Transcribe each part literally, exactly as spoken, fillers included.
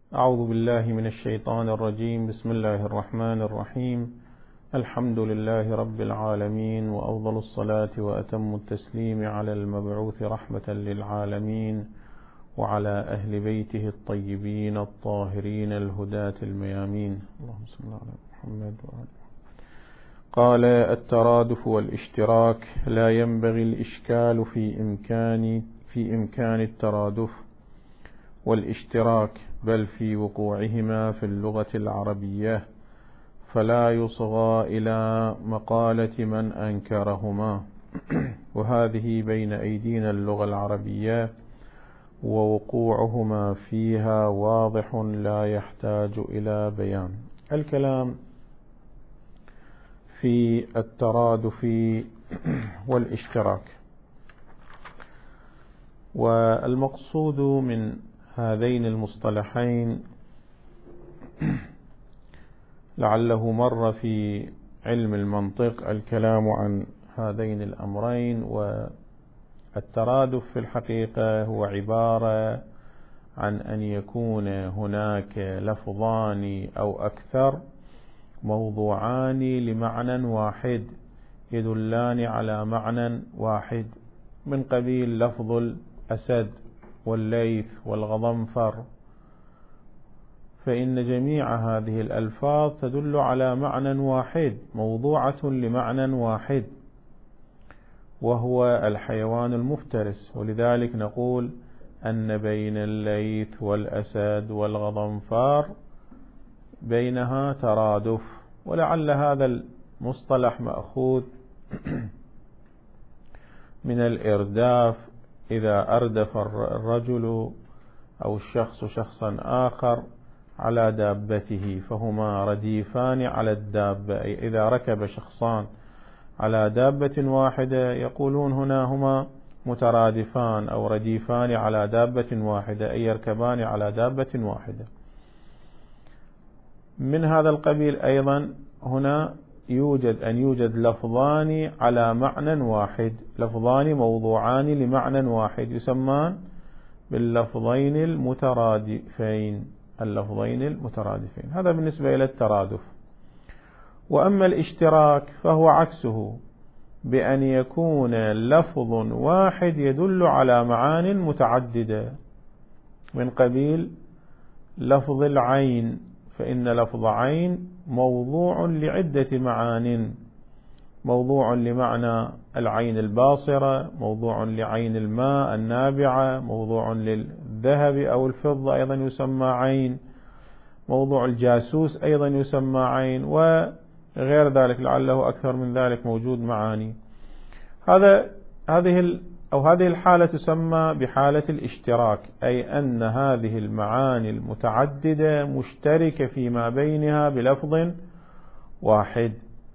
أعوذ بالله من الشيطان الرجيم. بسم الله الرحمن الرحيم. الحمد لله رب العالمين، وأفضل الصلاة وأتم التسليم على المبعوث رحمة للعالمين وعلى أهل بيته الطيبين الطاهرين الهداة الميامين. اللهم صل على محمد وآله. قال: الترادف والاشتراك لا ينبغي الإشكال في إمكان في إمكان الترادف والاشتراك، بل في وقوعهما في اللغة العربية، فلا يصغى إلى مقالة من أنكرهما. وهذه بين أيدينا اللغة العربية، ووقوعهما فيها واضح لا يحتاج إلى بيان. الكلام في الترادف والاشتراك، والمقصود من هذين المصطلحين لعله مر في علم المنطق الكلام عن هذين الأمرين. والترادف في الحقيقة هو عبارة عن أن يكون هناك لفظان أو أكثر موضوعان لمعنى واحد يدلان على معنى واحد، من قبيل لفظ الأسد والليث والغضنفر، فإن جميع هذه الألفاظ تدل على معنى واحد موضوعة لمعنى واحد، وهو الحيوان المفترس. ولذلك نقول أن بين الليث والأسد والغضنفر بينها ترادف. ولعل هذا المصطلح مأخوذ من الإرداف، إذا أردف الرجل أو الشخص شخصا آخر على دابته فهما رديفان على الدابة، أي إذا ركب شخصان على دابة واحدة يقولون هنا هما مترادفان أو رديفان على دابة واحدة، أي يركبان على دابة واحدة. من هذا القبيل أيضا هنا يوجد أن يوجد لفظان على معنى واحد، لفظان موضوعان لمعنى واحد، يسمان باللفظين المترادفين، اللفظين المترادفين. هذا بالنسبة إلى الترادف. وأما الاشتراك فهو عكسه، بأن يكون لفظ واحد يدل على معان متعددة، من قبيل لفظ العين، فإن لفظ عين موضوع لعدة معان، موضوع لمعنى العين الباصرة، موضوع لعين الماء النابعة، موضوع للذهب أو الفضة أيضا يسمى عين، موضوع الجاسوس أيضا يسمى عين، وغير ذلك لعله أكثر من ذلك موجود معاني. هذا هذه أو هذه الحالة تسمى بحالة الاشتراك، أي أن هذه المعاني المتعددة مشتركة فيما بينها بلفظ واحد.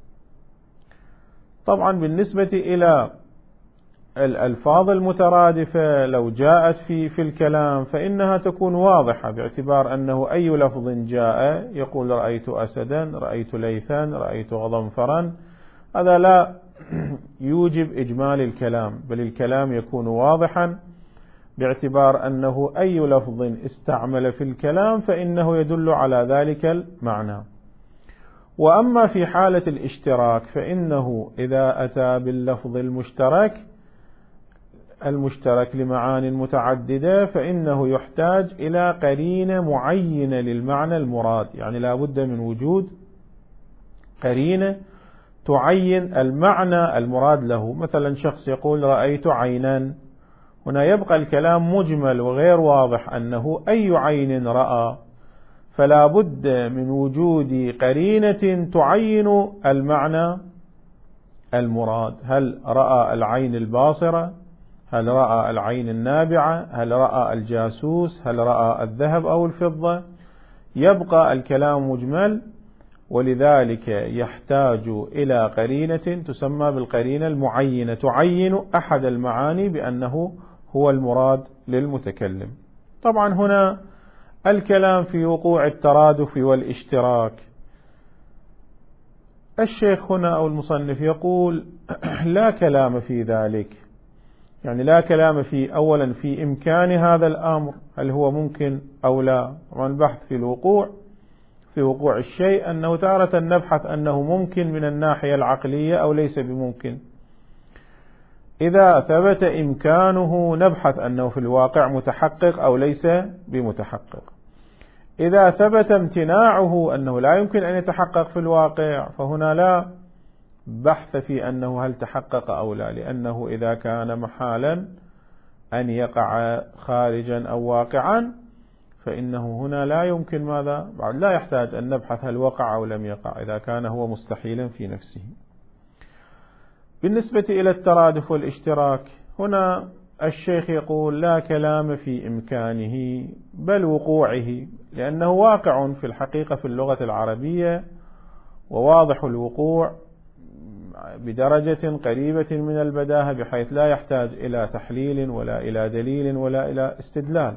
طبعا بالنسبة إلى الألفاظ المترادفة لو جاءت في في الكلام فإنها تكون واضحة، باعتبار أنه أي لفظ جاء يقول رأيت أسدا، رأيت ليثا، رأيت غضنفرا، هذا لا يوجب إجمال الكلام، بل الكلام يكون واضحا باعتبار أنه أي لفظ استعمل في الكلام فإنه يدل على ذلك المعنى. وأما في حالة الاشتراك فإنه إذا أتى باللفظ المشترك المشترك لمعان متعددة فإنه يحتاج إلى قرينة معينة للمعنى المراد، يعني لا بد من وجود قرينة تعين المعنى المراد له. مثلا شخص يقول رأيت عينا، هنا يبقى الكلام مجمل وغير واضح أنه أي عين رأى، فلا بد من وجود قرينة تعين المعنى المراد. هل رأى العين الباصرة؟ هل رأى العين النابعة؟ هل رأى الجاسوس؟ هل رأى الذهب أو الفضة؟ يبقى الكلام مجمل، ولذلك يحتاج إلى قرينة تسمى بالقرينة المعينة تعين أحد المعاني بأنه هو المراد للمتكلم. طبعا هنا الكلام في وقوع الترادف والاشتراك، الشيخ هنا أو المصنف يقول لا كلام في ذلك، يعني لا كلام في أولا في إمكان هذا الأمر هل هو ممكن أو لا. طبعا البحث في الوقوع في وقوع الشيء أنه تارة نبحث أنه ممكن من الناحية العقلية أو ليس بممكن. إذا ثبت إمكانه نبحث أنه في الواقع متحقق أو ليس بمتحقق. إذا ثبت امتناعه أنه لا يمكن أن يتحقق في الواقع فهنا لا بحث في أنه هل تحقق أو لا، لأنه إذا كان محالا أن يقع خارجا أو واقعا فإنه هنا لا يمكن ماذا بعد لا يحتاج أن نبحث هل وقع أو لم يقع إذا كان هو مستحيلا في نفسه. بالنسبة إلى الترادف والاشتراك هنا الشيخ يقول لا كلام في إمكانه بل وقوعه، لأنه واقع في الحقيقة في اللغة العربية وواضح الوقوع بدرجة قريبة من البداهة بحيث لا يحتاج إلى تحليل ولا إلى دليل ولا إلى استدلال.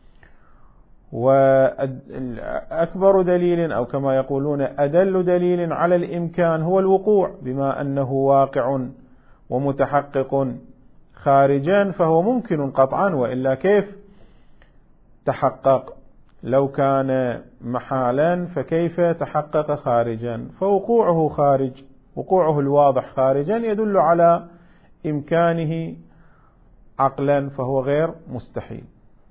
وأكبر دليل أو كما يقولون أدل دليل على الإمكان هو الوقوع، بما أنه واقع ومتحقق خارجا فهو ممكن قطعا، وإلا كيف تحقق؟ لو كان محالا فكيف تحقق خارجا؟ فوقوعه خارج، وقوعه الواضح خارجا يدل على إمكانه عقلا فهو غير مستحيل.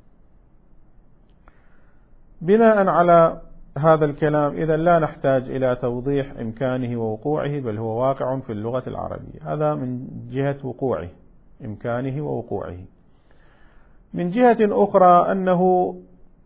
بناء على هذا الكلام إذن لا نحتاج إلى توضيح إمكانه ووقوعه، بل هو واقع في اللغة العربية. هذا من جهة وقوعه، إمكانه ووقوعه. من جهة أخرى أنه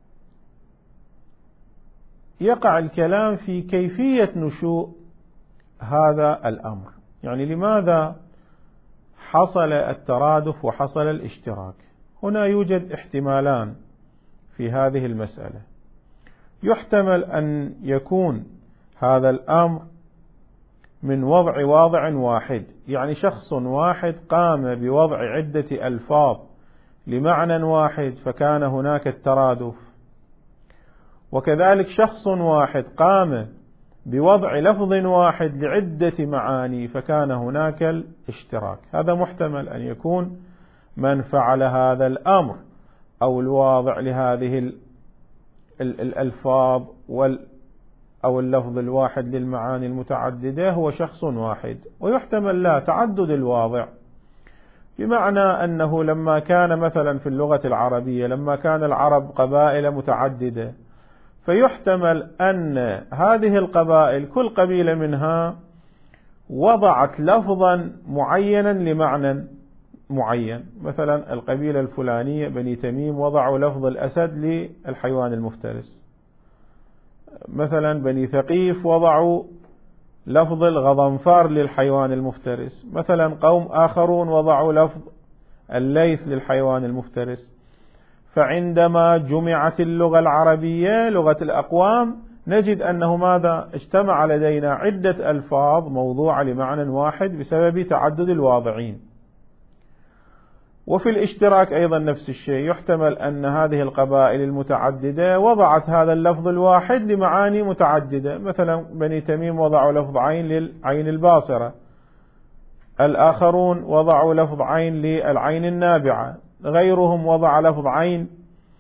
يقع الكلام في كيفية نشوء هذا الأمر، يعني لماذا حصل الترادف وحصل الاشتراك. هنا يوجد احتمالان في هذه المسألة. يحتمل أن يكون هذا الأمر من وضع واضع واحد، يعني شخص واحد قام بوضع عدة ألفاظ لمعنى واحد فكان هناك الترادف، وكذلك شخص واحد قام بوضع لفظ واحد لعدة معاني فكان هناك الاشتراك. هذا محتمل أن يكون من فعل هذا الأمر أو الواضع لهذه الألفاظ أو اللفظ الواحد للمعاني المتعددة هو شخص واحد. ويحتمل لا تعدد الواضع، بمعنى أنه لما كان مثلا في اللغة العربية لما كان العرب قبائل متعددة فيحتمل أن هذه القبائل كل قبيلة منها وضعت لفظا معينا لمعنى معين. مثلا القبيلة الفلانية بني تميم وضعوا لفظ الأسد للحيوان المفترس، مثلا بني ثقيف وضعوا لفظ الغضنفار للحيوان المفترس، مثلا قوم آخرون وضعوا لفظ الليث للحيوان المفترس. فعندما جمعت اللغة العربية لغة الأقوام نجد أنه ماذا اجتمع لدينا عدة ألفاظ موضوعة لمعنى واحد بسبب تعدد الواضعين. وفي الاشتراك أيضا نفس الشيء، يحتمل أن هذه القبائل المتعددة وضعت هذا اللفظ الواحد لمعاني متعددة، مثلا بني تميم وضعوا لفظ عين للعين الباصرة، الآخرون وضعوا لفظ عين للعين النابعة، غيرهم وضع لفظ عين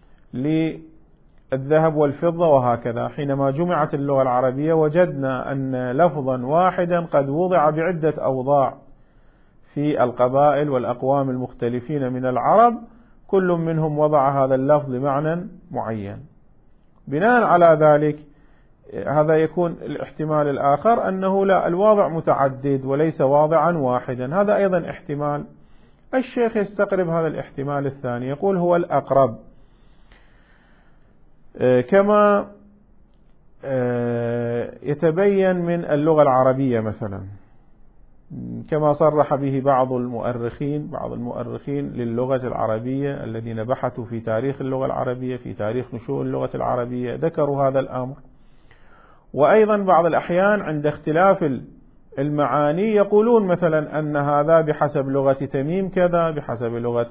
للذهب والفضة، وهكذا. حينما جمعت اللغة العربية وجدنا أن لفظا واحدا قد وضع بعدة أوضاع في القبائل والأقوام المختلفين من العرب، كل منهم وضع هذا اللفظ لمعنى معين. بناء على ذلك هذا يكون الاحتمال الآخر أنه لا، الواضع متعدد وليس واضعا واحدا. هذا أيضا احتمال. الشيخ يستقرب هذا الاحتمال الثاني، يقول هو الأقرب، كما يتبين من اللغة العربية مثلا، كما صرح به بعض المؤرخين بعض المؤرخين للغة العربية الذين بحثوا في تاريخ اللغة العربية، في تاريخ نشوء اللغة العربية، ذكروا هذا الأمر. وأيضا بعض الأحيان عند اختلاف المعاني يقولون مثلا أن هذا بحسب لغة تميم كذا، بحسب لغة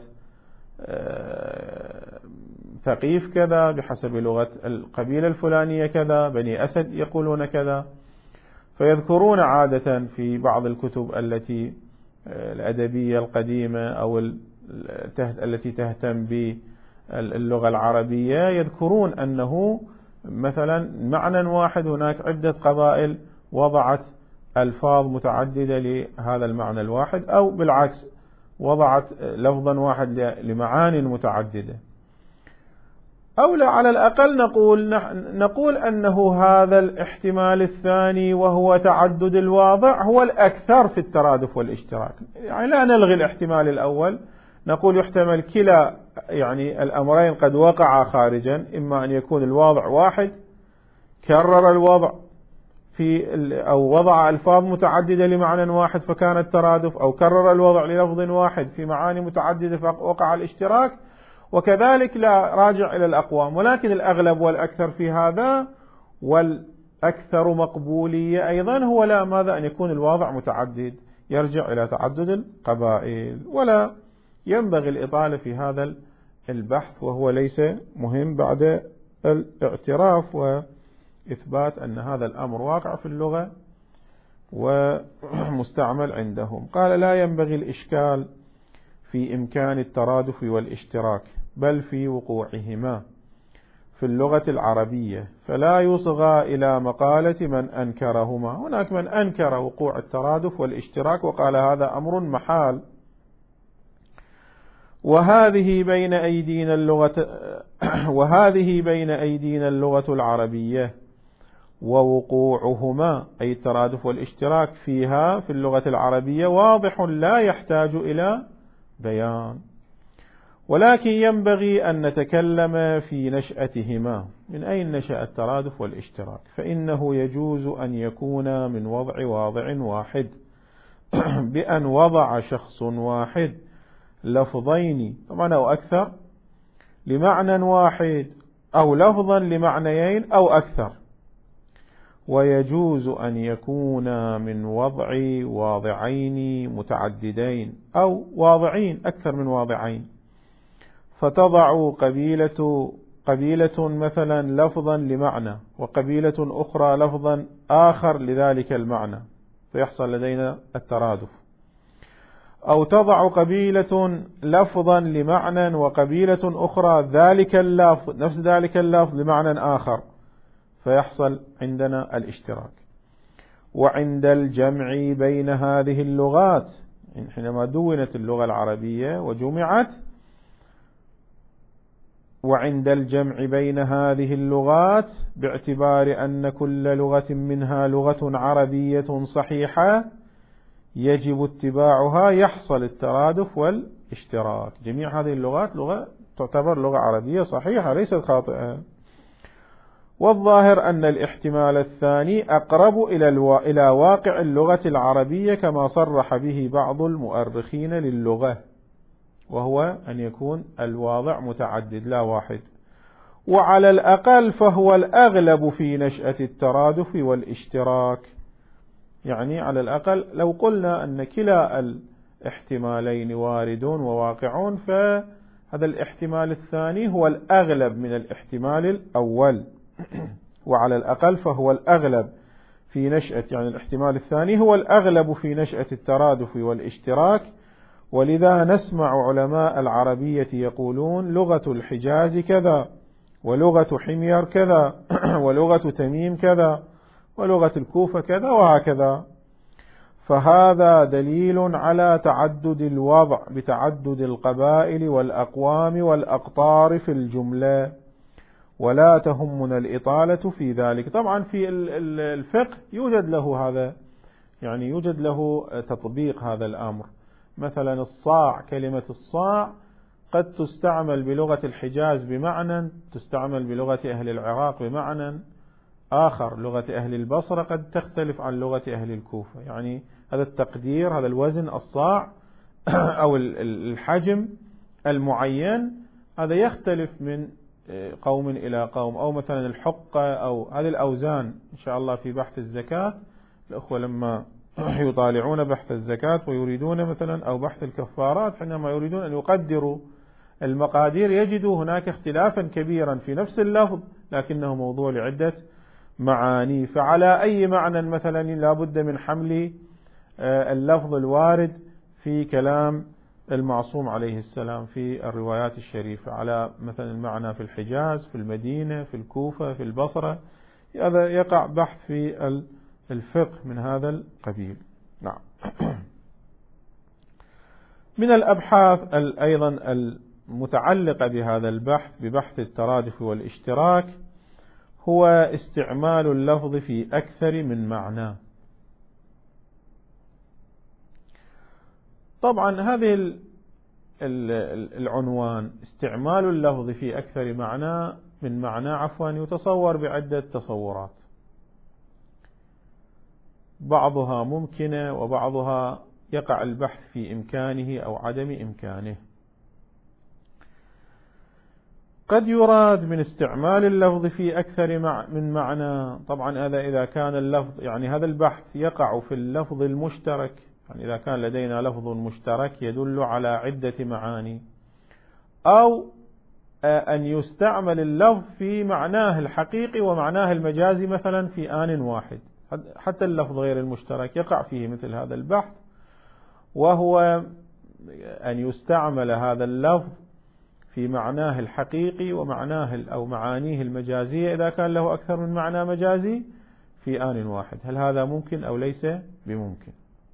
ثقيف كذا، بحسب لغة القبيلة الفلانية كذا، بني أسد يقولون كذا. فيذكرون عادة في بعض الكتب التي الأدبية القديمة أو التي تهتم باللغة العربية يذكرون أنه مثلا معنى واحد هناك عدة قبائل وضعت ألفاظ متعددة لهذا المعنى الواحد، أو بالعكس وضعت لفظا واحد لمعاني متعددة. أو لا على الأقل نقول نقول أنه هذا الاحتمال الثاني وهو تعدد الواضع هو الأكثر في الترادف والاشتراك. يعني لا نلغي الاحتمال الأول، نقول يحتمل كلا يعني الأمرين قد وقع خارجا، إما أن يكون الواضع واحد كرر الوضع في أو وضع ألفاظ متعددة لمعنى واحد فكان الترادف، أو كرر الوضع للفظ واحد في معاني متعددة فوقع الاشتراك، وكذلك لا راجع إلى الأقوام. ولكن الأغلب والأكثر في هذا والأكثر مقبولية أيضا هو لا ماذا أن يكون الواضع متعدد، يرجع إلى تعدد القبائل. ولا ينبغي الإطالة في هذا البحث، وهو ليس مهم بعد الاعتراف وإثبات أن هذا الأمر واقع في اللغة ومستعمل عندهم. قال لا ينبغي الإشكال في إمكان الترادف والاشتراك، بل في وقوعهما في اللغة العربية، فلا يصغى إلى مقالة من أنكرهما. هناك من أنكر وقوع الترادف والاشتراك وقال هذا أمر محال، وهذه بين أيدينا اللغة وهذه بين أيدينا اللغة العربية، ووقوعهما أي الترادف والاشتراك فيها في اللغة العربية واضح لا يحتاج إلى بيان. ولكن ينبغي أن نتكلم في نشأتهما، من أين نشأ الترادف والاشتراك؟ فإنه يجوز أن يكون من وضع واضع واحد بأن وضع شخص واحد لفظين طبعا أو أكثر لمعنى واحد، أو لفظا لمعنيين أو أكثر. ويجوز أن يكون من وضع واضعين متعددين أو واضعين أكثر من واضعين، فتضع قبيلة قبيلة مثلا لفظا لمعنى وقبيلة أخرى لفظا آخر لذلك المعنى، فيحصل لدينا الترادف. أو تضع قبيلة لفظا لمعنى وقبيلة أخرى ذلك اللفظ نفس ذلك اللفظ لمعنى آخر، فيحصل عندنا الاشتراك. وعند الجمع بين هذه اللغات، حينما دونت اللغة العربية وجمعت، وعند الجمع بين هذه اللغات باعتبار أن كل لغة منها لغة عربية صحيحة يجب اتباعها، يحصل الترادف والاشتراك. جميع هذه اللغات لغة تعتبر لغة عربية صحيحة ليست خاطئة. والظاهر أن الاحتمال الثاني أقرب إلى الو... إلى واقع اللغة العربية كما صرح به بعض المؤرخين للغة، وهو أن يكون الواضع متعدد لا واحد. وعلى الأقل فهو الأغلب في نشأة الترادف والاشتراك. يعني على الأقل لو قلنا أن كلا الاحتمالين واردون وواقعون، فهذا الاحتمال الثاني هو الأغلب من الاحتمال الأول. وعلى الأقل فهو الأغلب في نشأة، يعني الاحتمال الثاني هو الأغلب في نشأة الترادف والاشتراك. ولذا نسمع علماء العربية يقولون لغة الحجاز كذا، ولغة حمير كذا، ولغة تميم كذا، ولغة الكوفة كذا، وهكذا. فهذا دليل على تعدد الوضع بتعدد القبائل والأقوام والأقطار في الجملة، ولا تهمنا الإطالة في ذلك. طبعا في الفقه يوجد له هذا، يعني يوجد له تطبيق هذا الأمر. مثلا الصاع، كلمة الصاع قد تستعمل بلغة الحجاز بمعنى، تستعمل بلغة أهل العراق بمعنى آخر، لغة أهل البصرة قد تختلف عن لغة أهل الكوفة. يعني هذا التقدير، هذا الوزن الصاع أو الحجم المعين، هذا يختلف من قوم إلى قوم. أو مثلا الحقة، أو هذه الأوزان إن شاء الله في بحث الزكاة، الأخوة لما يطالعون بحث الزكاة ويريدون مثلا أو بحث الكفارات، حينما يريدون أن يقدروا المقادير يجدوا هناك اختلافا كبيرا في نفس اللفظ لكنه موضوع لعدة معاني. فعلى أي معنى مثلا لا بد من حمل اللفظ الوارد في كلام المعصوم عليه السلام في الروايات الشريفة، على مثلا المعنى في الحجاز، في المدينة، في الكوفة، في البصرة. هذا يقع بحث في الفقه من هذا القبيل. نعم. من الأبحاث أيضا المتعلقة بهذا البحث، ببحث الترادف والاشتراك، هو استعمال اللفظ في أكثر من معنى. طبعا هذه العنوان استعمال اللفظ في أكثر معنى من معنى عفوا يتصور بعدة تصورات، بعضها ممكنة وبعضها يقع البحث في إمكانه أو عدم إمكانه. قد يراد من استعمال اللفظ في أكثر من معنى، طبعا هذا إذا كان اللفظ، يعني هذا البحث يقع في اللفظ المشترك، يعني إذا كان لدينا لفظ مشترك يدل على عدة معاني، أو أن يستعمل اللفظ في معناه الحقيقي ومعناه المجازي مثلا في آن واحد. حتى اللفظ غير المشترك يقع فيه مثل هذا البحث، وهو أن يستعمل هذا اللفظ في معناه الحقيقي ومعناه أو معانيه المجازية إذا كان له أكثر من معنى مجازي في آن واحد. هل هذا ممكن أو ليس بممكن؟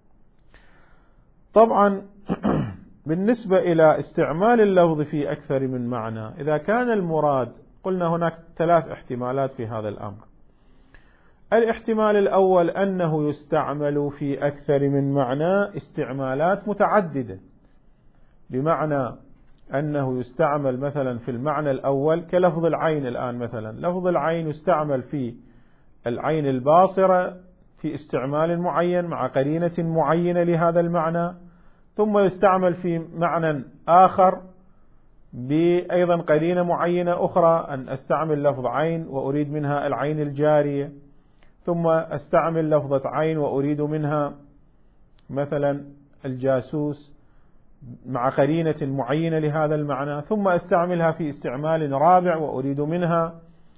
طبعا بالنسبة إلى استعمال اللفظ في أكثر من معنى، إذا كان المراد، قلنا هناك ثلاث احتمالات في هذا الأمر. الاحتمال الأول أنه يستعمل في أكثر من معنى استعمالات متعددة، بمعنى أنه يستعمل مثلا في المعنى الأول كلفظ العين الآن، مثلا لفظ العين يستعمل في العين الباصرة في استعمال معين مع قرينة معينة لهذا المعنى، ثم يستعمل في معنى آخر بأيضا قرينة معينة أخرى، أن أستعمل لفظ عين وأريد منها العين الجارية، ثم أستعمل لفظة عين وأريد منها مثلا الجاسوس مع قرينة معينة لهذا المعنى، ثم أستعملها في استعمال رابع وأريد منها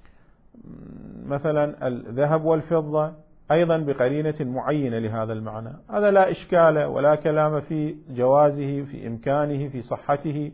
مثلا الذهب والفضة أيضا بقرينة معينة لهذا المعنى. هذا لا إشكال ولا كلام في جوازه، في إمكانه، في صحته،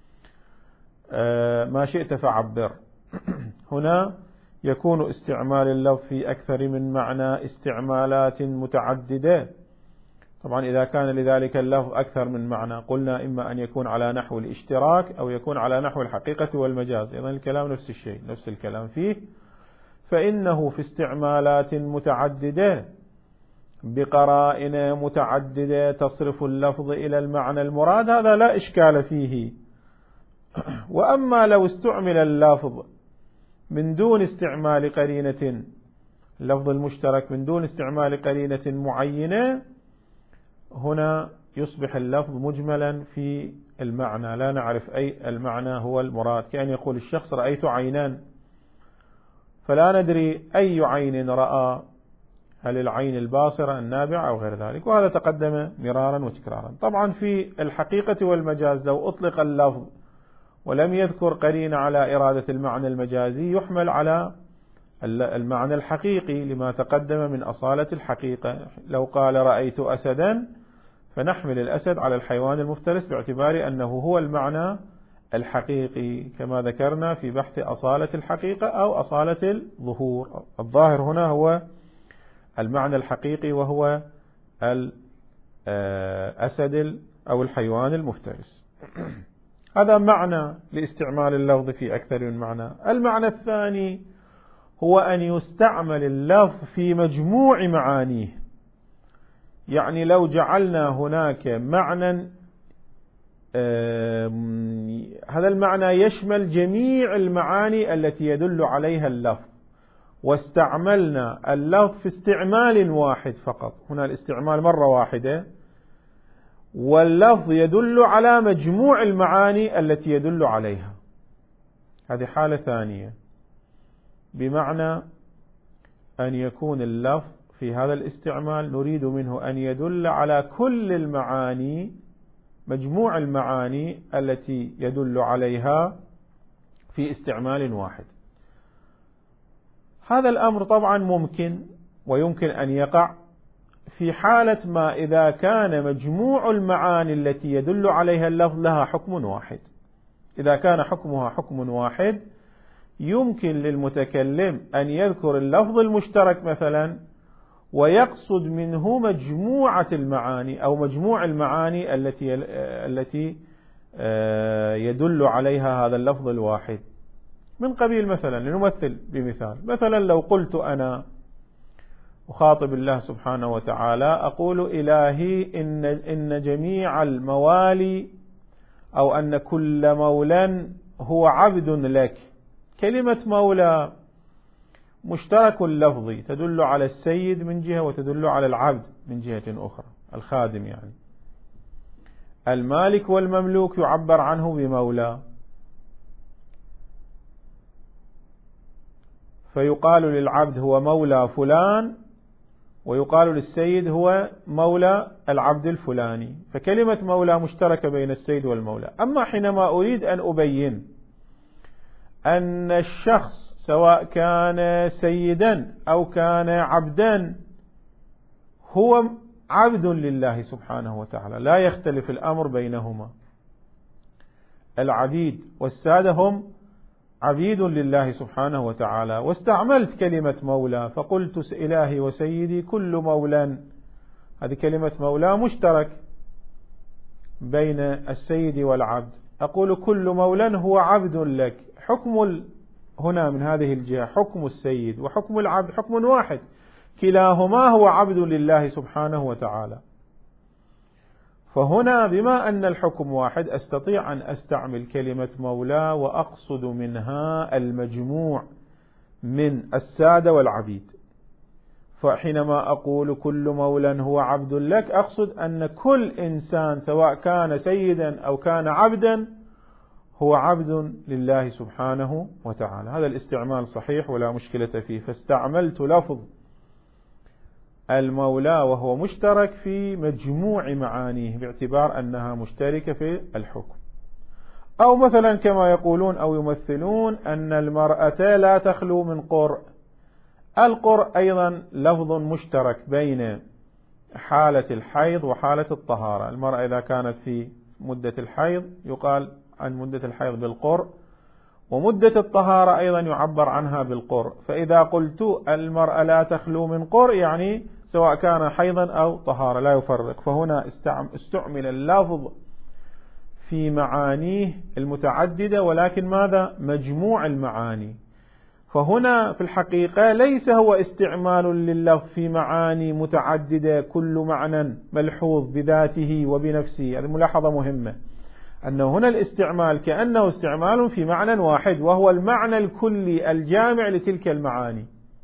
ما شئت فعبر. هنا يكون استعمال اللفظ في أكثر من معنى استعمالات متعددة. طبعا إذا كان لذلك اللفظ أكثر من معنى، قلنا إما أن يكون على نحو الاشتراك أو يكون على نحو الحقيقة والمجاز، إذن الكلام نفس الشيء، نفس الكلام فيه. فإنه في استعمالات متعددة بقرائن متعددة تصرف اللفظ إلى المعنى المراد، هذا لا إشكال فيه. وأما لو استعمل اللفظ من دون استعمال قرينة، اللفظ المشترك من دون استعمال قرينة معينة، هنا يصبح اللفظ مجملا في المعنى، لا نعرف أي المعنى هو المراد. كأن يقول الشخص رأيت عينان، فلا ندري أي عين رأى، هل العين الباصرة النابعة أو غير ذلك، وهذا تقدم مرارا وتكرارا. طبعا في الحقيقة والمجاز لو أطلق اللفظ ولم يذكر قرينة على إرادة المعنى المجازي يحمل على المعنى الحقيقي لما تقدم من أصالة الحقيقة. لو قال رأيت أسدا فنحمل الأسد على الحيوان المفترس باعتبار أنه هو المعنى الحقيقي، كما ذكرنا في بحث أصالة الحقيقة أو أصالة الظهور. الظاهر هنا هو المعنى الحقيقي وهو الأسد أو الحيوان المفترس. هذا معنى لاستعمال اللفظ في أكثر من معنى. المعنى الثاني هو أن يستعمل اللفظ في مجموع معانيه، يعني لو جعلنا هناك معنى، هذا المعنى يشمل جميع المعاني التي يدل عليها اللفظ، واستعملنا اللفظ في استعمال واحد فقط، هنا الاستعمال مرة واحدة، واللفظ يدل على مجموع المعاني التي يدل عليها، هذه حالة ثانية. بمعنى أن يكون اللفظ في هذا الاستعمال نريد منه أن يدل على كل المعاني، مجموع المعاني التي يدل عليها في استعمال واحد. هذا الأمر طبعا ممكن، ويمكن أن يقع في حالة ما إذا كان مجموع المعاني التي يدل عليها اللفظ لها حكم واحد. إذا كان حكمها حكم واحد يمكن للمتكلم أن يذكر اللفظ المشترك مثلا ويقصد منه مجموعة المعاني أو مجموع المعاني التي التي يدل عليها هذا اللفظ الواحد. من قبيل مثلا، لنمثل بمثال، مثلا لو قلت أنا أخاطب الله سبحانه وتعالى أقول: إلهي إن, إن جميع الموالي أو أن كل مولى هو عبد لك. كلمة مولى مشترك اللفظ، تدل على السيد من جهة وتدل على العبد من جهة أخرى، الخادم يعني. المالك والمملوك يعبر عنه بمولى، فيقال للعبد هو مولى فلان، ويقال للسيد هو مولى العبد الفلاني. فكلمة مولى مشتركة بين السيد والمولى. أما حينما أريد أن أبين أن الشخص سواء كان سيدا أو كان عبدا هو عبد لله سبحانه وتعالى، لا يختلف الأمر بينهما، العبيد والسادة هم عبيد لله سبحانه وتعالى، واستعملت كلمة مولى فقلت: إلهي وسيدي كل مولى. هذه كلمة مولى مشترك بين السيد والعبد. أقول كل مولى هو عبد لك. حكم هنا من هذه الجهة حكم السيد وحكم العبد حكم واحد، كلاهما هو عبد لله سبحانه وتعالى. فهنا بما أن الحكم واحد أستطيع أن أستعمل كلمة مولى وأقصد منها المجموع من السادة والعبيد. فحينما أقول كل مولى هو عبد لك أقصد أن كل إنسان سواء كان سيدا أو كان عبدا هو عبد لله سبحانه وتعالى. هذا الاستعمال صحيح ولا مشكلة فيه. فاستعملت لفظ المولى وهو مشترك في مجموع معانيه باعتبار أنها مشتركة في الحكم. أو مثلا كما يقولون أو يمثلون أن المرأة لا تخلو من قرء. القرء أيضا لفظ مشترك بين حالة الحيض وحالة الطهارة. المرأة إذا كانت في مدة الحيض يقال عن مدة الحيض بالقرء، ومدة الطهارة أيضا يعبر عنها بالقرء. فإذا قلت المرأة لا تخلو من قرء يعني سواء كان حيضا أو طهارة لا يفرق. فهنا استعمل اللفظ في معانيه المتعددة ولكن ماذا؟ مجموع المعاني. فهنا في الحقيقة ليس هو استعمال لللفظ في معاني متعددة كل معنى ملحوظ بذاته وبنفسه. هذه ملاحظة مهمة، أنه هنا الاستعمال كأنه استعمال في معنى واحد وهو المعنى الكلي الجامع لتلك المعاني،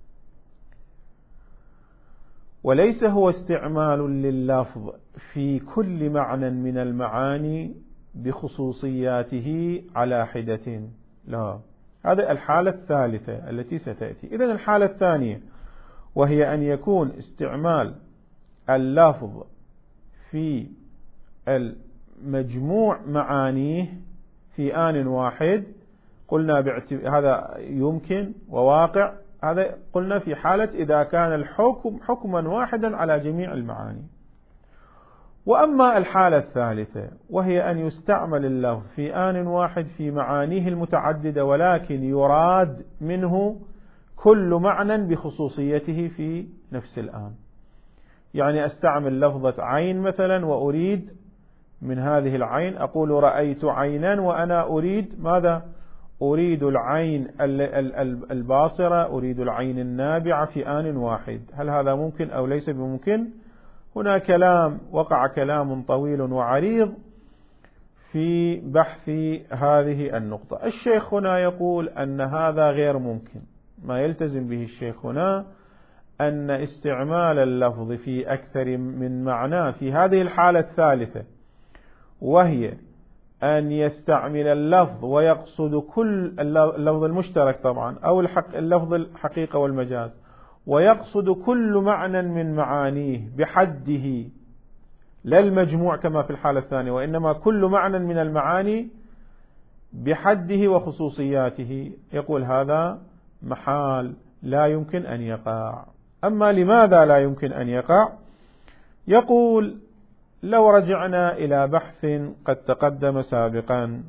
وليس هو استعمال لللفظ في كل معنى من المعاني بخصوصياته على حدة. لا، هذه الحالة الثالثة التي ستأتي. إذن الحالة الثانية وهي أن يكون استعمال اللفظ في المجموع معانيه في آن واحد. قلنا هذا يمكن وواقع. هذا قلنا في حالة إذا كان الحكم حكما واحدا على جميع المعاني. وأما الحالة الثالثة وهي أن يستعمل اللفظ في آن واحد في معانيه المتعددة ولكن يراد منه كل معنى بخصوصيته في نفس الآن. يعني أستعمل لفظة عين مثلا وأريد من هذه العين أقول رأيت عينا وأنا أريد ماذا؟ أريد العين الباصرة، أريد العين النابعة في آن واحد. هل هذا ممكن أو ليس بممكن؟ هنا كلام وقع كلام طويل وعريض في بحث هذه النقطة. الشيخ هنا يقول أن هذا غير ممكن. ما يلتزم به الشيخ هنا أن استعمال اللفظ في أكثر من معنى في هذه الحالة الثالثة، وهي أن يستعمل اللفظ ويقصد كل اللفظ المشترك طبعا أو الحق اللفظ الحقيقة والمجاز، ويقصد كل معنى من معانيه بحده لا المجموع كما في الحالة الثانية، وإنما كل معنى من المعاني بحده وخصوصياته. يقول هذا محال لا يمكن أن يقع. أما لماذا لا يمكن أن يقع؟ يقول: لو رجعنا إلى بحث قد تقدم سابقا،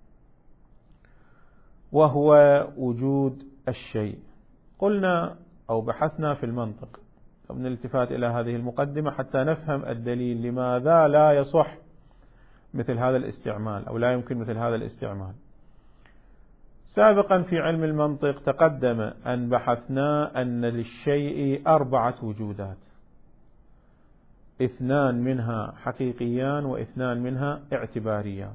وهو وجود الشيء، قلنا أو بحثنا في المنطق، من الالتفات إلى هذه المقدمة حتى نفهم الدليل لماذا لا يصح مثل هذا الاستعمال أو لا يمكن مثل هذا الاستعمال. سابقا في علم المنطق تقدم أن بحثنا أن للشيء أربعة وجودات، اثنان منها حقيقيان واثنان منها اعتباريان.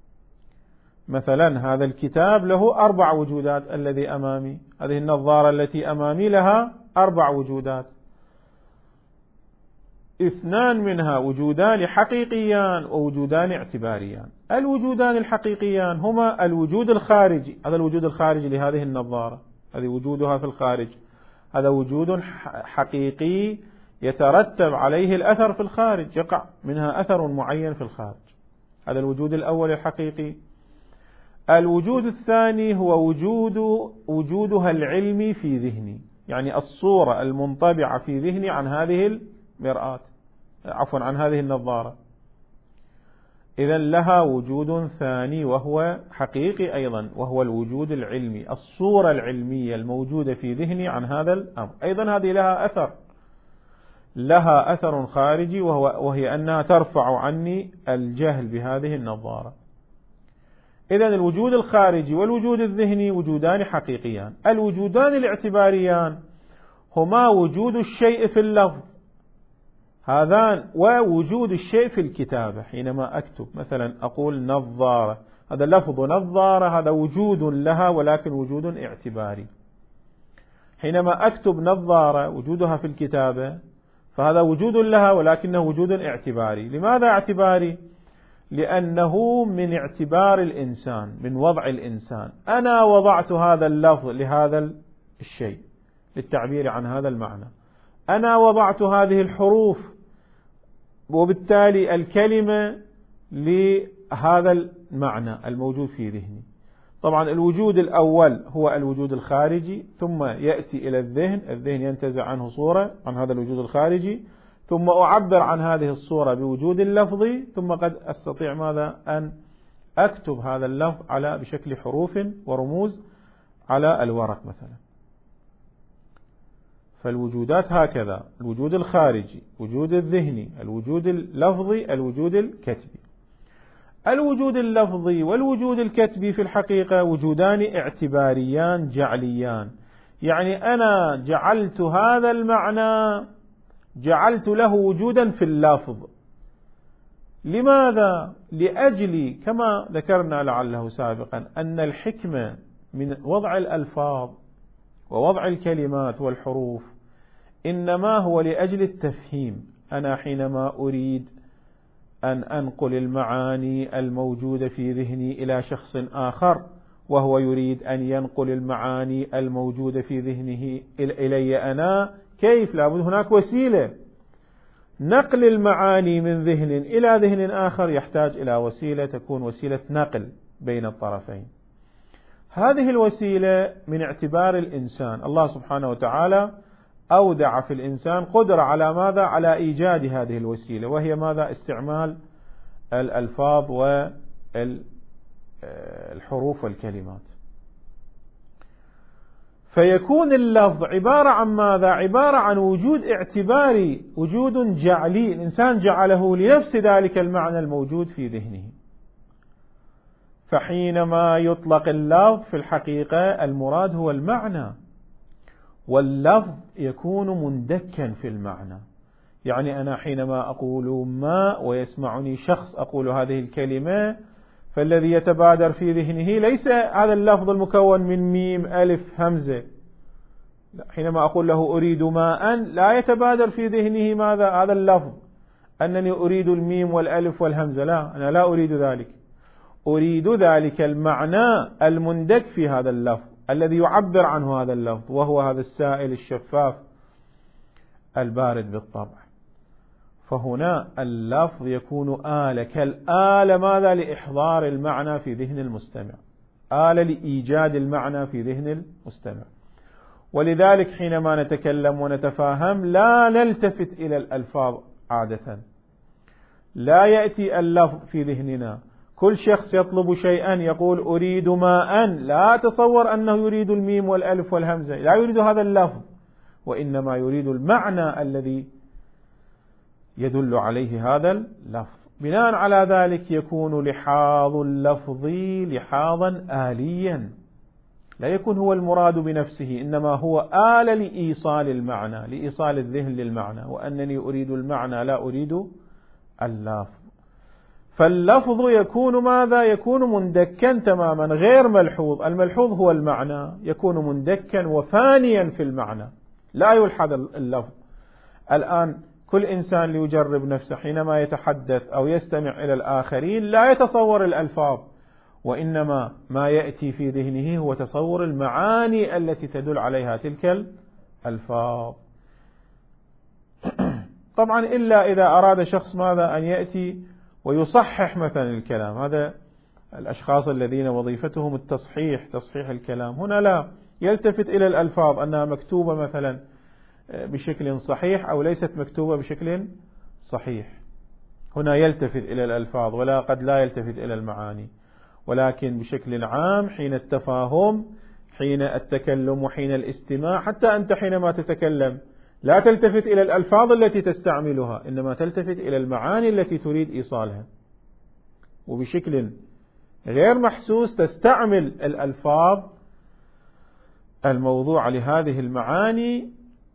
مثلا هذا الكتاب له أربع وجودات الذي أمامي، هذه النظارة التي أمامي لها أربع وجودات، اثنان منها وجودان حقيقيان ووجودان اعتباريان. الوجودان الحقيقيان هما الوجود الخارجي، هذا الوجود الخارجي لهذه النظارة، هذه وجودها في الخارج، هذا وجود حقيقي يترتب عليه الأثر في الخارج، يقع منها أثر معين في الخارج، هذا الوجود الأول الحقيقي. الوجود الثاني هو وجود وجودها العلمي في ذهني، يعني الصورة المنطبعة في ذهني عن هذه المرآة، عفوا عن هذه النظارة، إذن لها وجود ثاني وهو حقيقي أيضا، وهو الوجود العلمي، الصورة العلمية الموجودة في ذهني عن هذا الأمر، أيضا هذه لها أثر، لها أثر خارجي، وهو وهي أنها ترفع عني الجهل بهذه النظارة. إذن الوجود الخارجي والوجود الذهني وجودان حقيقيان. الوجودان الاعتباريان هما وجود الشيء في اللفظ هذان ووجود الشيء في الكتابة. حينما أكتب مثلا أقول نظارة، هذا لفظ نظارة، هذا وجود لها ولكن وجود اعتباري. حينما أكتب نظارة وجودها في الكتابة فهذا وجود لها ولكنه وجود اعتباري. لماذا اعتباري؟ لأنه من اعتبار الإنسان، من وضع الإنسان، أنا وضعت هذا اللفظ لهذا الشيء للتعبير عن هذا المعنى، أنا وضعت هذه الحروف وبالتالي الكلمة لهذا المعنى الموجود في ذهني. طبعا الوجود الأول هو الوجود الخارجي، ثم يأتي إلى الذهن، الذهن ينتزع عنه صورة عن هذا الوجود الخارجي، ثم أعبر عن هذه الصورة بوجود اللفظي، ثم قد أستطيع ماذا؟ أن أكتب هذا اللفظ على بشكل حروف ورموز على الورق مثلا. فالوجودات هكذا: الوجود الخارجي، الوجود الذهني، الوجود اللفظي، الوجود الكتبي. الوجود اللفظي والوجود الكتبي في الحقيقة وجودان اعتباريان جعليان، يعني أنا جعلت هذا المعنى، جعلت له وجودا في اللفظ. لماذا؟ لأجل كما ذكرنا لعله سابقا أن الحكمة من وضع الألفاظ ووضع الكلمات والحروف إنما هو لأجل التفهيم. أنا حينما أريد أن أنقل المعاني الموجودة في ذهني إلى شخص آخر وهو يريد أن ينقل المعاني الموجودة في ذهنه إلي أنا، كيف؟ لابد هناك وسيلة. نقل المعاني من ذهن إلى ذهن آخر يحتاج إلى وسيلة تكون وسيلة نقل بين الطرفين. هذه الوسيلة من اعتبار الإنسان، الله سبحانه وتعالى أودع في الإنسان قدرة على ماذا؟ على إيجاد هذه الوسيلة، وهي ماذا؟ استعمال الألفاظ والحروف والكلمات. فيكون اللفظ عبارة عن ماذا؟ عبارة عن وجود اعتباري، وجود جعلي، الإنسان جعله لنفس ذلك المعنى الموجود في ذهنه. فحينما يطلق اللفظ في الحقيقة المراد هو المعنى، واللفظ يكون مندكا في المعنى. يعني أنا حينما أقول ما ويسمعني شخص أقول هذه الكلمة، فالذي يتبادر في ذهنه ليس هذا اللفظ المكون من ميم ألف همزة، حينما أقول له أريد ماء لا يتبادر في ذهنه ماذا؟ هذا اللفظ أنني أريد الميم والألف والهمزة، لا، أنا لا أريد ذلك، أريد ذلك المعنى المندك في هذا اللفظ الذي يعبر عنه هذا اللفظ، وهو هذا السائل الشفاف البارد بالطبع. فهنا اللفظ يكون آلة، كالآلة ماذا؟ لإحضار المعنى في ذهن المستمع، آلة لإيجاد المعنى في ذهن المستمع. ولذلك حينما نتكلم ونتفاهم لا نلتفت إلى الألفاظ عادة. لا يأتي اللفظ في ذهننا. كل شخص يطلب شيئا يقول أريد ماء، لا تصور أنه يريد الميم والألف والهمزة، لا يريد هذا اللفظ، وإنما يريد المعنى الذي يدل عليه هذا اللفظ. بناء على ذلك يكون لحاظ اللفظ لحاظا آليا، لا يكون هو المراد بنفسه، إنما هو آلة لإيصال المعنى، لإيصال الذهن للمعنى، وأنني أريد المعنى لا أريد اللفظ. فاللفظ يكون ماذا؟ يكون مندكا تماما غير ملحوظ. الملحوظ هو المعنى، يكون مندكا وفانيا في المعنى، لا يلحظ اللفظ. الآن كل إنسان ليجرب نفسه حينما يتحدث أو يستمع إلى الآخرين لا يتصور الألفاظ، وإنما ما يأتي في ذهنه هو تصور المعاني التي تدل عليها تلك الألفاظ. طبعا إلا إذا أراد شخص ماذا؟ أن يأتي ويصحح مثلا الكلام، هذا الأشخاص الذين وظيفتهم التصحيح، تصحيح الكلام، هنا لا يلتفت إلى الألفاظ أنها مكتوبة مثلا بشكل صحيح أو ليست مكتوبة بشكل صحيح، هنا يلتفت إلى الألفاظ ولا قد لا يلتفت إلى المعاني. ولكن بشكل عام حين التفاهم، حين التكلم، وحين الاستماع، حتى أنت حينما تتكلم لا تلتفت إلى الألفاظ التي تستعملها، إنما تلتفت إلى المعاني التي تريد إيصالها، وبشكل غير محسوس تستعمل الألفاظ الموضوعة لهذه المعاني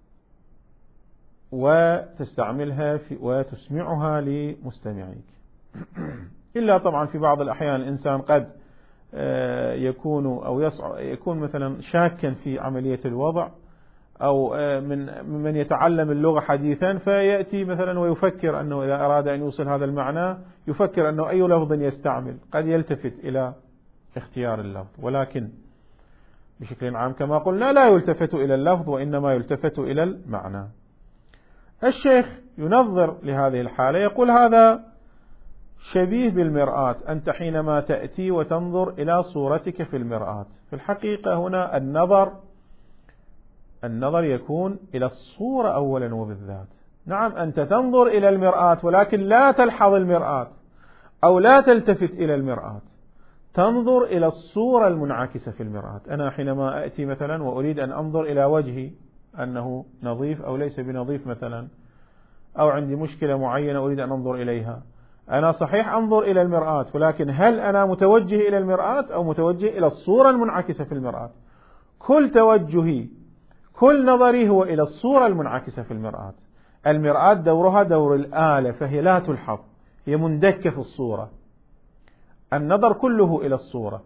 وتستعملها في وتسمعها لمستمعيك. إلا طبعا في بعض الأحيان الإنسان قد يكون أو يكون مثلا شاكا في عملية الوضع، أو من من يتعلم اللغة حديثا فيأتي مثلا ويفكر أنه إذا أراد أن يوصل هذا المعنى يفكر أنه أي لفظ يستعمل، قد يلتفت إلى اختيار اللفظ. ولكن بشكل عام كما قلنا لا يلتفت إلى اللفظ، وإنما يلتفت إلى المعنى. الشيخ ينظر لهذه الحالة يقول هذا شبيه بالمرآة. أنت حينما تأتي وتنظر إلى صورتك في المرآة، في الحقيقة هنا النظر النظر يكون إلى الصورة أولا وبالذات. نعم أنت تنظر إلى المرآة ولكن لا تلحظ المرآة أو لا تلتفت إلى المرآة، تنظر إلى الصورة المنعكسة في المرآة. أنا حينما أتي مثلا وأريد أن أنظر إلى وجهي أنه نظيف أو ليس بنظيف مثلا، أو عندي مشكلة معينة أريد أن أنظر إليها، أنا صحيح أنظر إلى المرآة، ولكن هل أنا متوجه إلى المرآة أو متوجه إلى الصورة المنعكسة في المرآة؟ كل توجهي، كل نظري هو إلى الصورة المنعكسة في المرآة. المرآة دورها دور الآلة، فهي لا تلحظ، هي مندكة في الصورة، النظر كله إلى الصورة.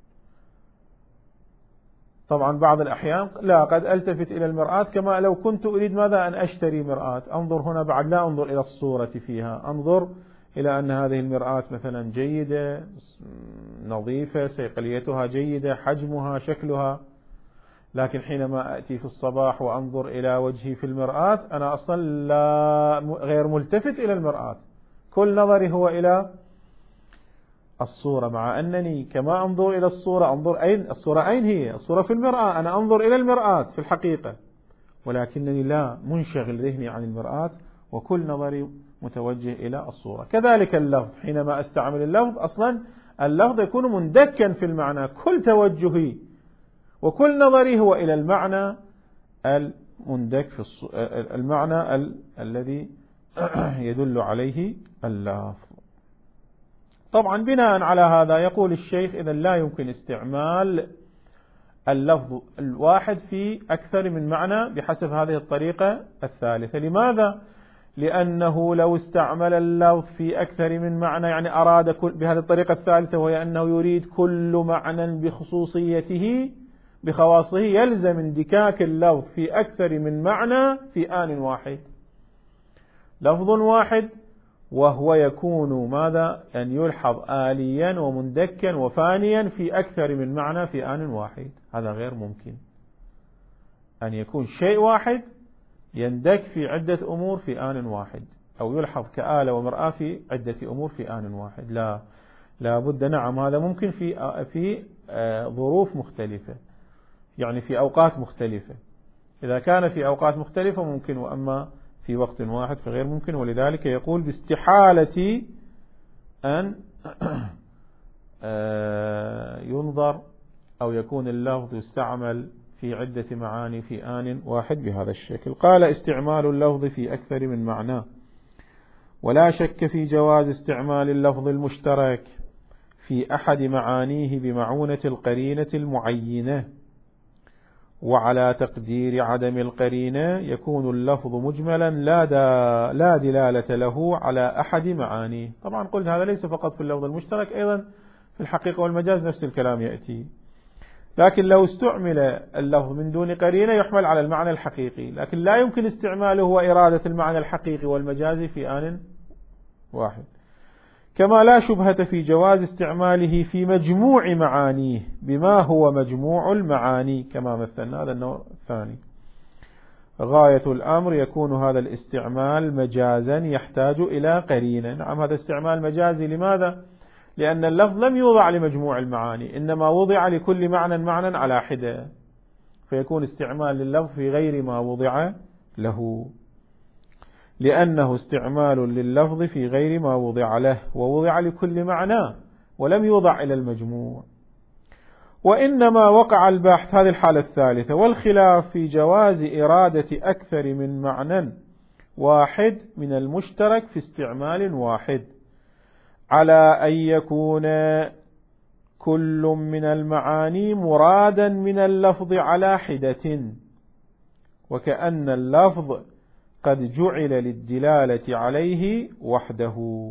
طبعا بعض الأحيان لا قد ألتفت إلى المرآة كما لو كنت أريد ماذا؟ أن أشتري مرآة، أنظر هنا بعد لا أنظر إلى الصورة فيها، أنظر إلى أن هذه المرآة مثلا جيدة نظيفة صيقليتها جيدة حجمها شكلها. لكن حينما أتي في الصباح وأنظر إلى وجهي في المرآة أنا أصلا لا غير ملتفت إلى المرآة، كل نظري هو إلى الصورة، مع أنني كما أنظر إلى الصورة أنظر أين الصورة، أين هي الصورة؟ في المرآة، أنا أنظر إلى المرآة في الحقيقة، ولكنني لا منشغل ذهني عن المرآة وكل نظري متوجه إلى الصورة. كذلك اللفظ، حينما أستعمل اللفظ أصلا اللفظ يكون مندكا في المعنى، كل توجهي وكل نظري هو إلى المعنى المندك في الص... المعنى ال... الذي يدل عليه اللفظ. طبعا بناء على هذا يقول الشيخ إذا لا يمكن استعمال اللفظ الواحد في أكثر من معنى بحسب هذه الطريقة الثالثة. لماذا؟ لأنه لو استعمل اللفظ في أكثر من معنى، يعني أراد كل بهذه الطريقة الثالثة، وهي أنه يريد كل معنى بخصوصيته بخواصه، يلزم اندكاك اللفظ في أكثر من معنى في آن واحد، لفظ واحد، وهو يكون ماذا؟ أن يلحظ آليا ومندكا وفانيا في أكثر من معنى في آن واحد. هذا غير ممكن، أن يكون شيء واحد يندك في عدة أمور في آن واحد، أو يلحظ كآلة ومرآة في عدة أمور في آن واحد. لا لا بد. نعم هذا ممكن في في ظروف مختلفة، يعني في أوقات مختلفة، إذا كان في أوقات مختلفة ممكن، وأما في وقت واحد فغير ممكن، ولذلك يقول باستحالة أن ينظر أو يكون اللفظ يستعمل في عدة معاني في آن واحد بهذا الشكل. قال استعمال اللفظ في أكثر من معنى، ولا شك في جواز استعمال اللفظ المشترك في أحد معانيه بمعونة القرينة المعينة، وعلى تقدير عدم القرينة يكون اللفظ مجملا لا, دا لا دلالة له على أحد معانيه. طبعا قلت هذا ليس فقط في اللفظ المشترك، أيضا في الحقيقة والمجاز نفس الكلام يأتي، لكن لو استعمل اللفظ من دون قرينة يحمل على المعنى الحقيقي، لكن لا يمكن استعماله وإرادة المعنى الحقيقي والمجازي في آن واحد. كما لا شبهة في جواز استعماله في مجموع معانيه بما هو مجموع المعاني كما مثلنا، هذا النوع الثاني. غاية الأمر يكون هذا الاستعمال مجازا يحتاج إلى قرينة. نعم هذا استعمال مجازي، لماذا؟ لأن اللفظ لم يوضع لمجموع المعاني، إنما وضع لكل معنى معنى على حدة، فيكون استعمال لللفظ في غير ما وضع له، لأنه استعمال لللفظ في غير ما وضع له، ووضع لكل معنى ولم يوضع إلى المجموع. وإنما وقع البحث، هذه الحالة الثالثة، والخلاف في جواز إرادة أكثر من معنى واحد من المشترك في استعمال واحد، على أن يكون كل من المعاني مرادا من اللفظ على حدة، وكأن اللفظ قد جعل للدلالة عليه وحده.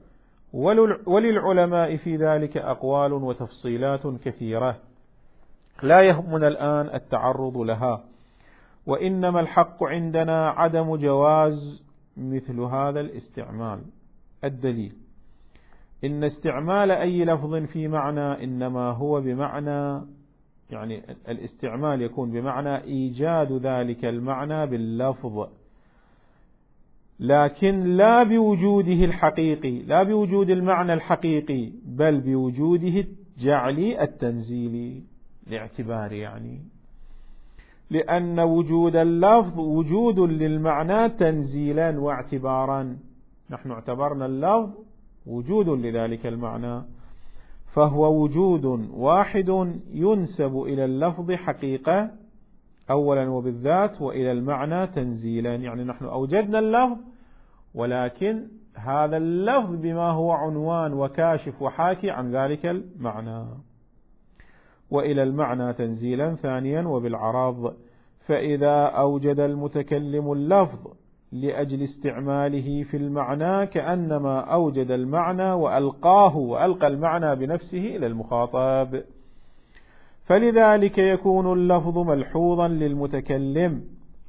وللعلماء في ذلك أقوال وتفصيلات كثيرة لا يهمنا الآن التعرض لها، وإنما الحق عندنا عدم جواز مثل هذا الاستعمال. الدليل: إن استعمال أي لفظ في معنى إنما هو بمعنى، يعني الاستعمال يكون بمعنى إيجاد ذلك المعنى باللفظ، لكن لا بوجوده الحقيقي، لا بوجود المعنى الحقيقي، بل بوجوده الجعلي التنزيلي لاعتبار، يعني لأن وجود اللفظ وجود للمعنى تنزيلا واعتبارا. نحن اعتبرنا اللفظ وجود لذلك المعنى، فهو وجود واحد ينسب إلى اللفظ حقيقة أولا وبالذات، وإلى المعنى تنزيلا، يعني نحن أوجدنا اللفظ، ولكن هذا اللفظ بما هو عنوان وكاشف وحاكي عن ذلك المعنى، وإلى المعنى تنزيلا ثانيا وبالعرض. فإذا أوجد المتكلم اللفظ لأجل استعماله في المعنى كأنما أوجد المعنى وألقاه وألقى المعنى بنفسه إلى المخاطب، فلذلك يكون اللفظ ملحوظا للمتكلم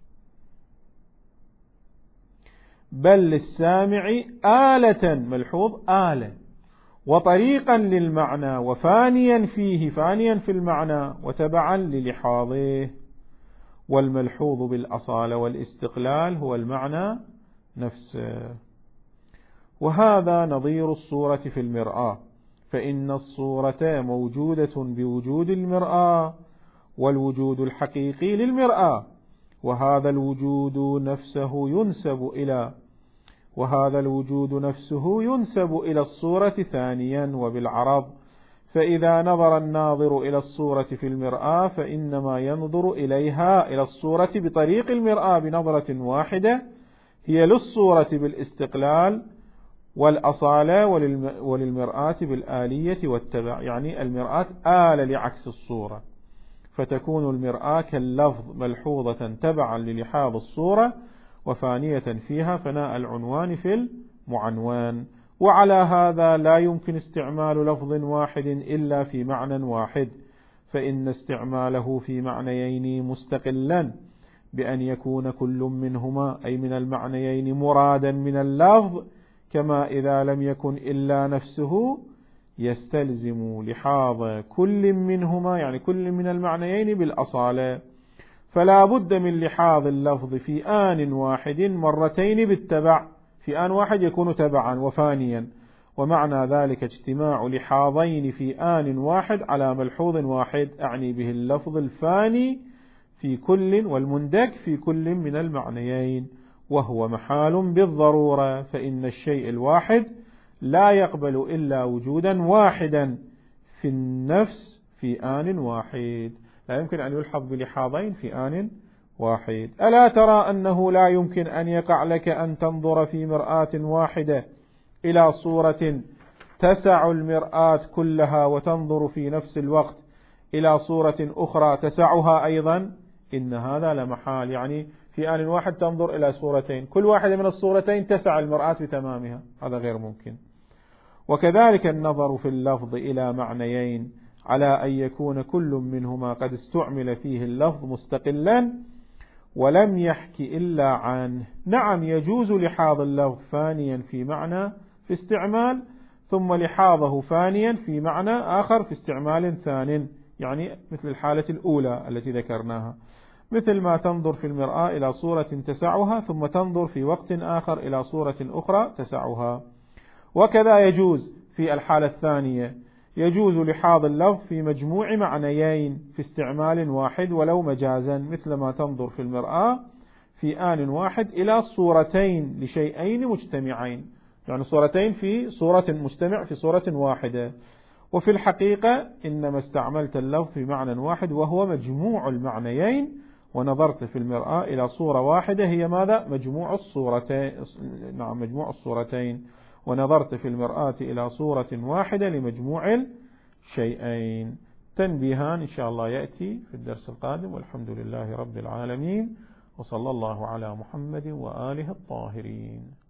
بل للسامع آلة، ملحوظ آلة، وطريقا للمعنى، وفانيا فيه، فانيا في المعنى، وتبعا للحاظه. والملحوظ بالأصالة والاستقلال هو المعنى نفسه. وهذا نظير الصورة في المرآة، فإن الصورة موجودة بوجود المرآة، والوجود الحقيقي للمرآة، وهذا الوجود نفسه ينسب إلى وهذا الوجود نفسه ينسب إلى الصورة ثانيا وبالعرض. فإذا نظر الناظر إلى الصورة في المرآة فإنما ينظر إليها إلى الصورة بطريق المرآة بنظرة واحدة هي للصورة بالاستقلال والأصالة، وللمرآة بالآلية والتبع، يعني المرآة آلة لعكس الصورة، فتكون المرآة كاللفظ ملحوظة تبعا للحاظ الصورة وفانية فيها فناء العنوان في المعنوان. وعلى هذا لا يمكن استعمال لفظ واحد إلا في معنى واحد، فإن استعماله في معنيين مستقلا بأن يكون كل منهما أي من المعنيين مرادا من اللفظ، كما إذا لم يكن إلا نفسه يستلزم لحاظ كل منهما، يعني كل من المعنيين بالأصالة، فلا بد من لحاظ اللفظ في آن واحد مرتين بالتبع، في آن واحد يكون تبعا وفانيا، ومعنى ذلك اجتماع لحاظين في آن واحد على ملحوظ واحد، أعني به اللفظ الفاني في كل والمندك في كل من المعنيين، وهو محال بالضرورة، فإن الشيء الواحد لا يقبل إلا وجودا واحدا في النفس في آن واحد، لا يمكن أن يلحظ بلحاظين في آن واحد. ألا ترى أنه لا يمكن أن يقع لك أن تنظر في مرآة واحدة إلى صورة تسع المرآة كلها، وتنظر في نفس الوقت إلى صورة أخرى تسعها أيضا؟ إن هذا لمحال، يعني في آن واحد تنظر إلى صورتين، كل واحدة من الصورتين تسع المرآة بتمامها، هذا غير ممكن. وكذلك النظر في اللفظ إلى معنيين على أن يكون كل منهما قد استعمل فيه اللفظ مستقلا ولم يحكي إلا عنه. نعم يجوز لحاظ اللفظ فانيا في معنى في استعمال، ثم لحاظه فانيا في معنى آخر في استعمال ثان، يعني مثل الحالة الأولى التي ذكرناها، مثل ما تنظر في المرآة إلى صورة تسعها ثم تنظر في وقت آخر إلى صورة أخرى تسعها. وكذا يجوز في الحالة الثانية، يجوز لحاظ اللفظ في مجموع معنيين في استعمال واحد ولو مجازا، مثل ما تنظر في المرآة في آن واحد إلى صورتين لشيئين مجتمعين، يعني صورتين في صورة مجتمع في صورة واحدة. وفي الحقيقة إنما استعملت اللفظ في معنى واحد وهو مجموع المعنيين، ونظرت في المرآة إلى صورة واحدة هي ماذا؟ مجموع الصورتين، نعم مجموع الصورتين، ونظرت في المرآة إلى صورة واحدة لمجموع الشيئين. تنبيهان إن شاء الله يأتي في الدرس القادم، والحمد لله رب العالمين، وصلى الله على محمد وآله الطاهرين.